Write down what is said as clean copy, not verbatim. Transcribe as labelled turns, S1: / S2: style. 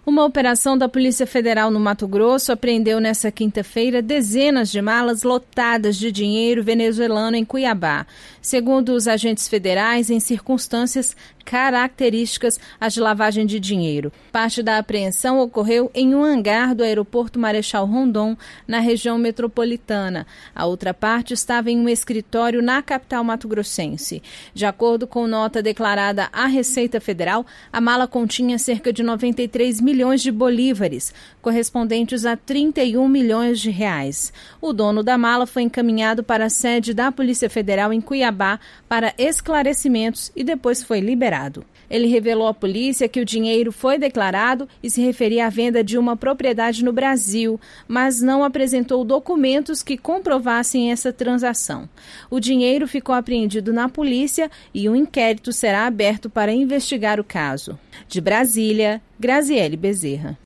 S1: Uma operação da Polícia Federal no Mato Grosso apreendeu nesta quinta-feira dezenas de malas lotadas de dinheiro venezuelano em Cuiabá. Segundo os agentes federais, em circunstâncias características às de lavagem de dinheiro. Parte da apreensão ocorreu em um hangar do aeroporto Marechal Rondon, na região metropolitana. A outra parte estava em um escritório na capital mato-grossense. De acordo com nota declarada à Receita Federal, a mala continha cerca de 93 milhões de bolívares, correspondentes a 31 milhões de reais. O dono da mala foi encaminhado para a sede da Polícia Federal em Cuiabá para esclarecimentos e depois foi liberado. Ele revelou à polícia que o dinheiro foi declarado e se referia à venda de uma propriedade no Brasil, mas não apresentou documentos que comprovassem essa transação. O dinheiro ficou apreendido na polícia e um inquérito será aberto para investigar o caso. De Brasília, Graziele Bezerra.